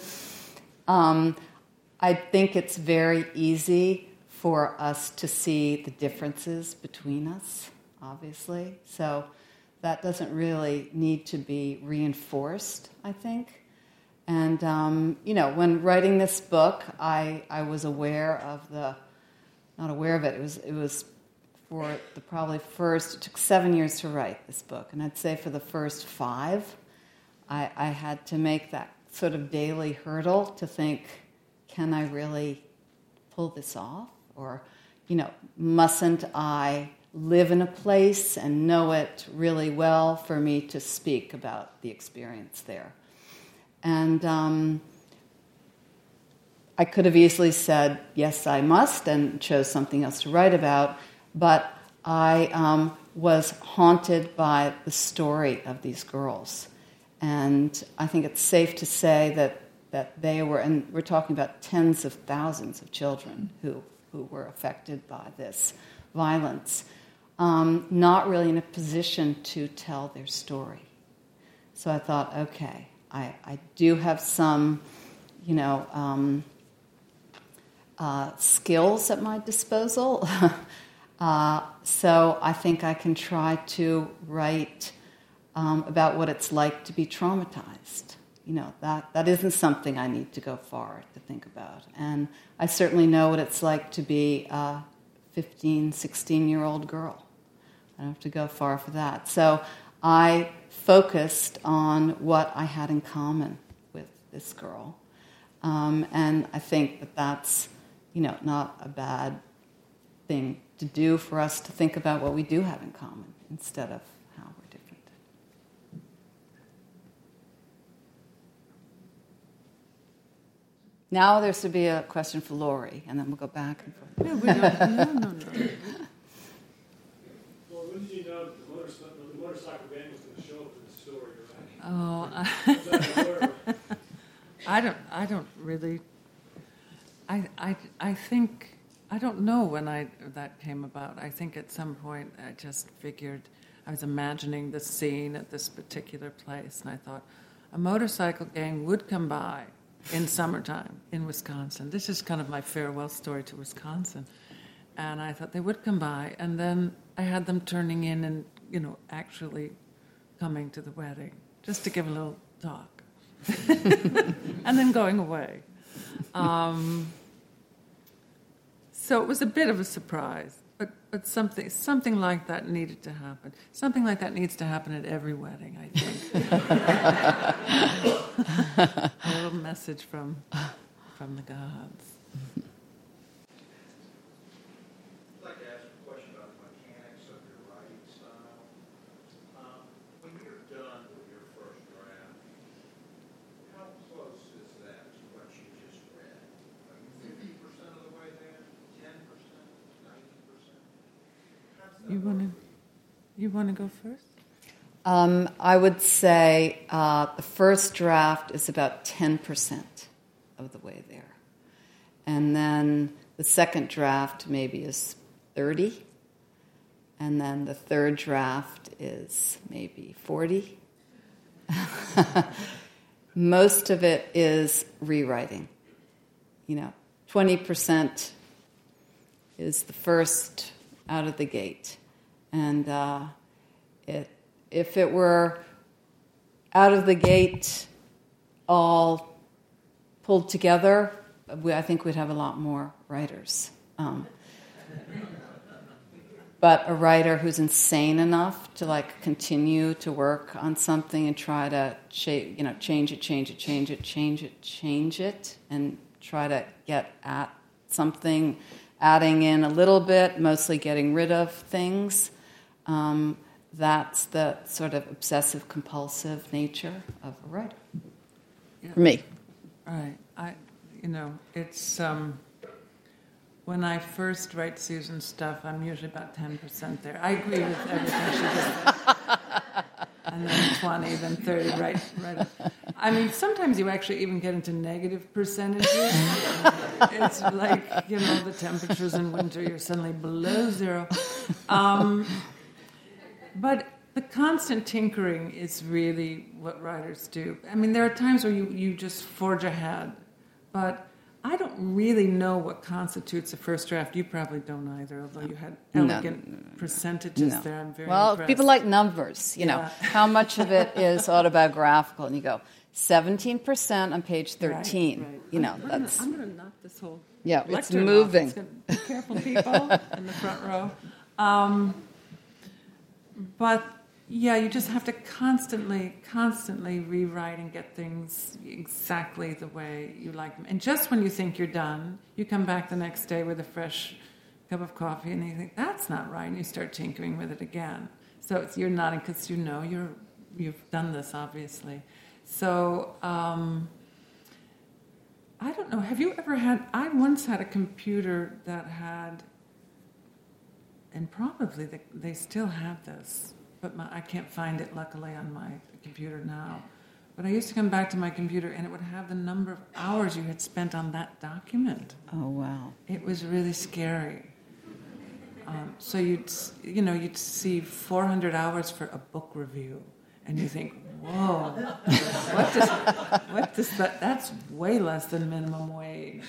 I think it's very easy for us to see the differences between us, obviously. So that doesn't really need to be reinforced, I think. And, when writing this book, I was aware of not aware of it, it was for the probably first, it took 7 years to write this book. And I'd say for the first 5, I had to make that sort of daily hurdle to think, can I really pull this off? Or, mustn't I live in a place and know it really well for me to speak about the experience there? And I could have easily said, yes, I must, and chose something else to write about, but I was haunted by the story of these girls. And I think it's safe to say that they were, and we're talking about tens of thousands of children who were affected by this violence, not really in a position to tell their story. So I thought, okay, I do have some, skills at my disposal. So I think I can try to write about what it's like to be traumatized. That isn't something I need to go far to think about. And I certainly know what it's like to be a 15, 16-year-old girl. I don't have to go far for that. So I focused on what I had in common with this girl. And I think that's, not a bad thing to do for us to think about what we do have in common instead of how we're different. Now there should be a question for Lori, and then we'll go back and forth. No, we don't. No. Well, when did you know the motorcycle gang was going to show up in the story, right? Oh, Was that aware? I don't really. I think I don't know when that came about. I think at some point I just figured I was imagining the scene at this particular place, and I thought a motorcycle gang would come by in summertime in Wisconsin. This is kind of my farewell story to Wisconsin. And I thought they would come by, and then I had them turning in and, actually coming to the wedding, just to give a little talk. And then going away. So it was a bit of a surprise, but something like that needed to happen. Something like that needs to happen at every wedding, I think. A little message from the gods. You wanna go first? I would say the first draft is about 10% of the way there. And then the second draft maybe is 30. And then the third draft is maybe 40. Most of it is rewriting. 20% is the first out of the gate. And if it were out of the gate all pulled together, I think we'd have a lot more writers. But a writer who's insane enough to continue to work on something and try to change it, and try to get at something, adding in a little bit, mostly getting rid of things. That's the sort of obsessive-compulsive nature of a writer. Yeah. For me. Right. It's when I first write Susan's stuff, I'm usually about 10% there. I agree with everything she just said. And then 20, then 30, right. I mean, sometimes you actually even get into negative percentages. It's like, the temperatures in winter, you're suddenly below zero. But the constant tinkering is really what writers do. I mean, there are times where you just forge ahead, but I don't really know what constitutes a first draft. You probably don't either, although you had elegant percentages there. I'm very impressed. People like numbers, know. How much of it is autobiographical? And you go, 17% on page 13. Right. That's... I'm going to knock this whole it's moving. Be careful, people, in the front row. But, you just have to constantly rewrite and get things exactly the way you like them. And just when you think you're done, you come back the next day with a fresh cup of coffee and you think, that's not right, and you start tinkering with it again. So you're nodding because you've done this, obviously. So, I don't know, have you ever I once had a computer that had, and probably they still have this, but I can't find it, luckily, on my computer now. But I used to come back to my computer, and it would have the number of hours you had spent on that document. Oh, wow. It was really scary. So you'd see 400 hours for a book review, and you think, whoa, what does that? That's way less than minimum wage.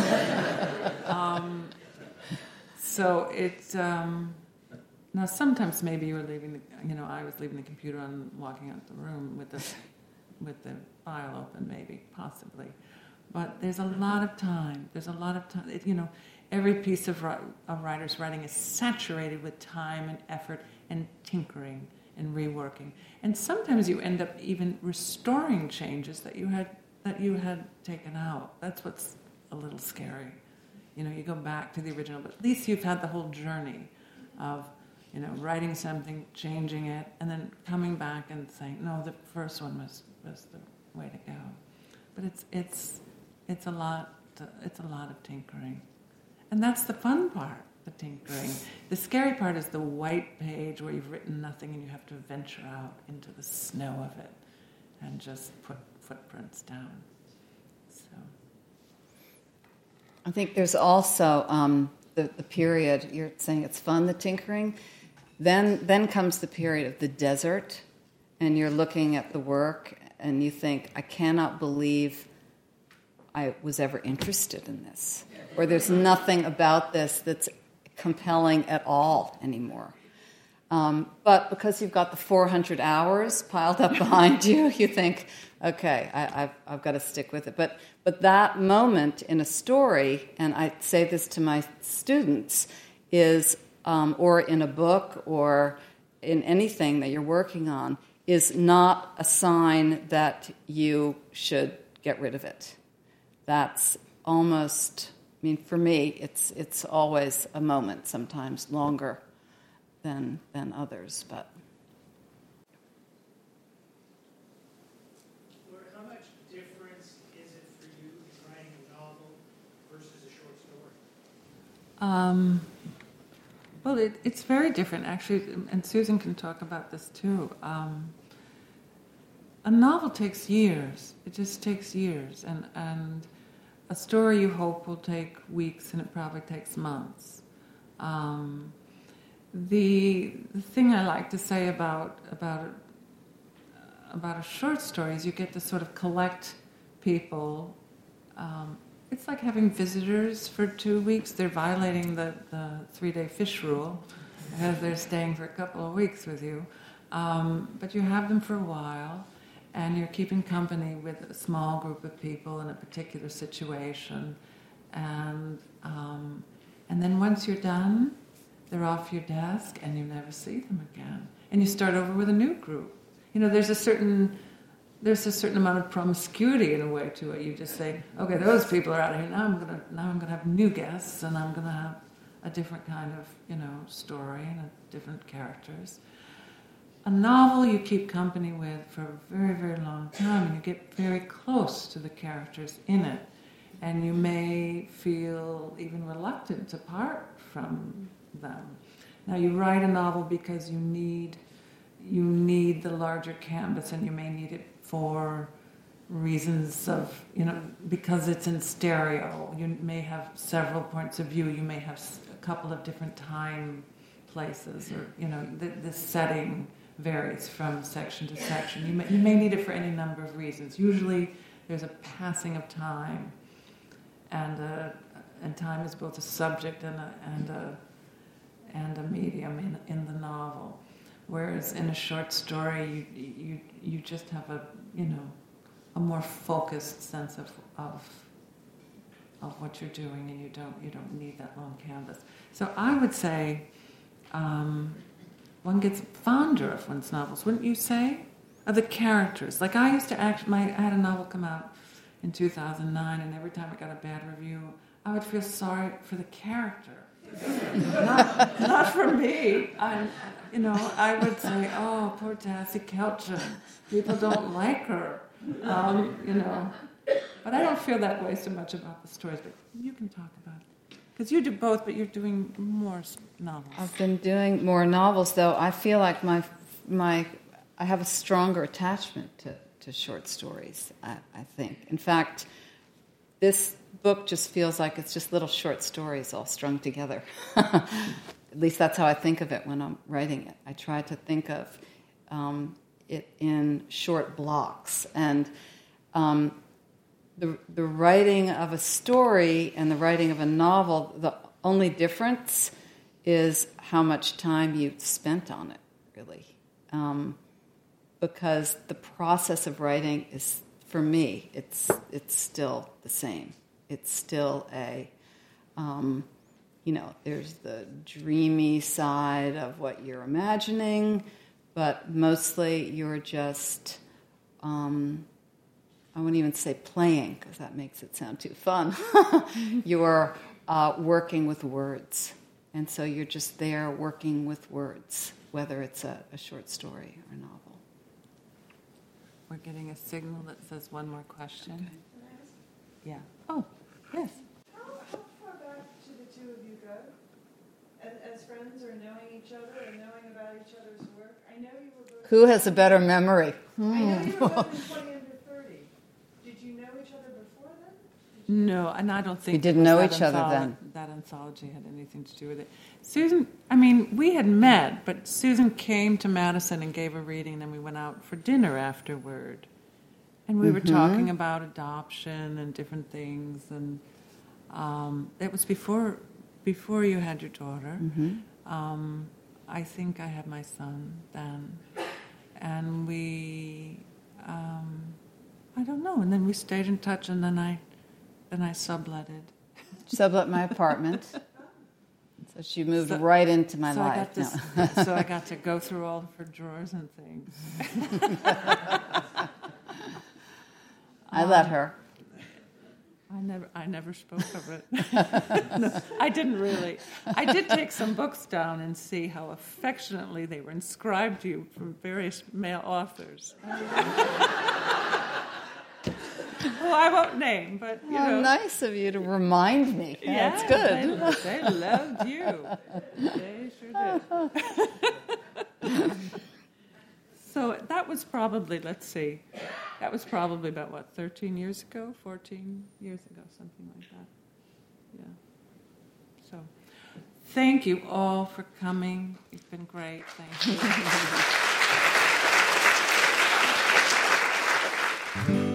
So it's now sometimes maybe you were leaving I was leaving the computer and walking out the room with the file open, maybe, possibly. But there's a lot of time. Every piece of writer's writing is saturated with time and effort and tinkering and reworking. And sometimes you end up even restoring changes that you had taken out. That's what's a little scary. You go back to the original, but at least you've had the whole journey of, writing something, changing it, and then coming back and saying, no, the first one was the way to go. But it's a lot of tinkering. And that's the fun part, the tinkering. The scary part is the white page where you've written nothing and you have to venture out into the snow of it and just put footprints down. So I think there's also the period, you're saying it's fun, the tinkering. Then comes the period of the desert, and you're looking at the work and you think, I cannot believe I was ever interested in this. Or there's nothing about this that's compelling at all anymore. But because you've got the 400 hours piled up behind you, you think, okay, I've got to stick with it. But that moment in a story, and I say this to my students, is, or in a book or in anything that you're working on, is not a sign that you should get rid of it. That's almost, for me, it's always a moment, sometimes longer than others, but. Laura, how much difference is it for you in writing a novel versus a short story? Well, it's very different, actually, and Susan can talk about this too. A novel takes years. It just takes years. And a story you hope will take weeks, and it probably takes months. The thing I like to say about a short story is you get to sort of collect people. It's like having visitors for 2 weeks. They're violating the 3-day fish rule because they're staying for a couple of weeks with you. But you have them for a while, and you're keeping company with a small group of people in a particular situation. And then once you're done, they're off your desk, and you never see them again. And you start over with a new group. You know, there's a certain amount of promiscuity in a way to it. You just say, okay, those people are out of here. Now I'm gonna have new guests, and I'm gonna have a different kind of, story and different characters. A novel you keep company with for a very, very long time, and you get very close to the characters in it, and you may feel even reluctant to part from them. Now, you write a novel because you need the larger canvas, and you may need it for reasons of, because it's in stereo. You may have several points of view. You may have a couple of different time places, or, the setting varies from section to section. You may need it for any number of reasons. Usually there's a passing of time, and time is both a subject and a medium in the novel. Whereas in a short story, you just have a more focused sense of what you're doing, and you don't need that long canvas. So I would say one gets fonder of one's novels, wouldn't you say? Of the characters. Like I used to I had a novel come out in 2009, and every time I got a bad review, I would feel sorry for the character. not for me. I would say, oh, poor Tassie Kelchin. People don't like her. But I don't feel that way so much about the stories. But you can talk about it. Because you do both, but you're doing more novels. I've been doing more novels, though. I feel like I have a stronger attachment to short stories, I think. In fact, this book just feels like it's just little short stories all strung together. At least that's how I think of it when I'm writing it. I try to think of it in short blocks. And the writing of a story and the writing of a novel, the only difference is how much time you spent on it, really. Because the process of writing is, for me, it's still the same. It's still there's the dreamy side of what you're imagining, but mostly you're just, I wouldn't even say playing, because that makes it sound too fun. You're working with words. And so you're just there working with words, whether it's a short story or a novel. We're getting a signal that says one more question. Okay. Yeah. Oh, yes. How far back do the two of you go? As friends, or knowing each other, or knowing about each other's work? I know you were both... Who has a better memory? I know you were both in 20 under 30. Did you know each other before then? No, and I don't think... You didn't know each other then? That anthology had anything to do with it. Susan, we had met, but Susan came to Madison and gave a reading, and then we went out for dinner afterward. And we were talking about adoption and different things, and it was before you had your daughter. Mm-hmm. I think I had my son then, and we, I don't know, and then we stayed in touch, and then I subletted. Sublet my apartment. So she moved right into my life. So I got to go through all of her drawers and things. I let her. I never spoke of it. No, I didn't really. I did take some books down and see how affectionately they were inscribed to you from various male authors. who I won't name, but you How know. nice of you to remind me. That's good. They loved you. They sure did. So that was probably, let's see, that was probably about, 13 years ago, 14 years ago, something like that. Yeah. So thank you all for coming. It's been great. Thank you.